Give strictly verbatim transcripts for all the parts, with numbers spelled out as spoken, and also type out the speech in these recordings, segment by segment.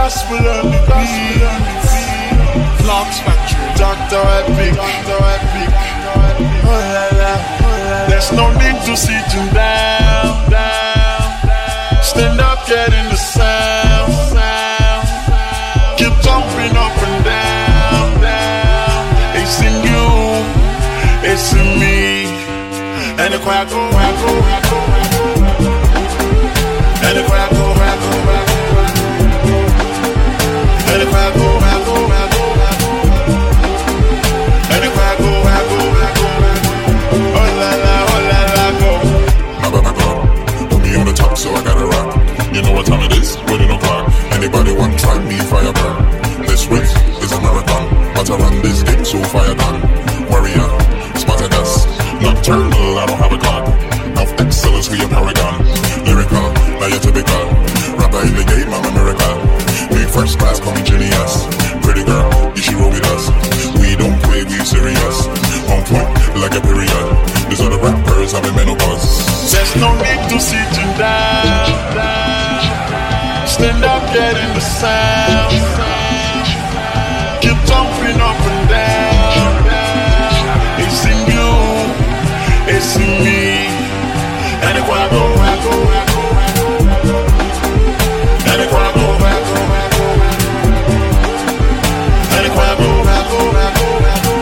gospel on the beat. Vlogs Factory, Doctor Epic, Doctor Epic. Oh la la, there's no need to sit down, down. Stand up, get in the sound, sound. Keep jumping up and down, down. It's in you, it's in me. And the choir go, choir go, choir go, choir go. And the choir go, choir go, choir go. And the choir go, choir go, choir go. And the choir go, choir go, choir go. Oh la la, oh la la, go. My bad, my God, put me on the top, so I gotta rock. You know what time it is? Running o'clock. Anybody want to try me? Fire burn. This race is a marathon, but I run this game so fire done. Warrior, Spartacus, nocturnal. I don't have a clock. Of excellence, we a paragon. Lyrical, not your typical. Rapper in the game, I'm a miracle. We first class, call me genius. Pretty girl, you should roll with us. We don't play, we serious. On point, like a period. These are the rappers, I'm in menopause. There's no need to sit down, down. Stand up, get in the sound, sound. Keep jumping up and down, down. It's in you, it's in me. And the choir go, choir go, choir go. And the choir go, choir go, choir go. And the choir go, choir go, choir go.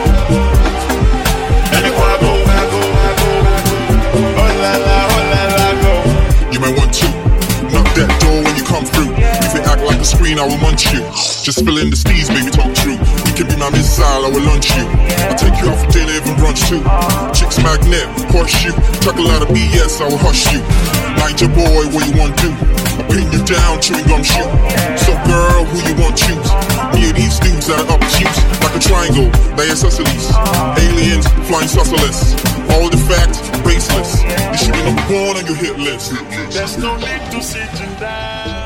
And the choir go, choir go, choir go. Oh la la, oh la la, go. You may want to knock that door when you come through. If you act like a screen, I will munch you. Just fill in the steez, baby, talk true. You can be my missile, I will launch you. I'll take you out for dinner, even brunch too. Chicks magnet, horseshoe. Talk a lot of B S, I will hush you. Mind your boy, what you want to do? I'll pin you down, chewing gum shoot. So girl, who you want choose? Me or these dudes that are obtuse. Like a triangle, they isosceles. Aliens, flying saucerless. All the facts, baseless. You should be number one on your hit list. There's no need to sit down.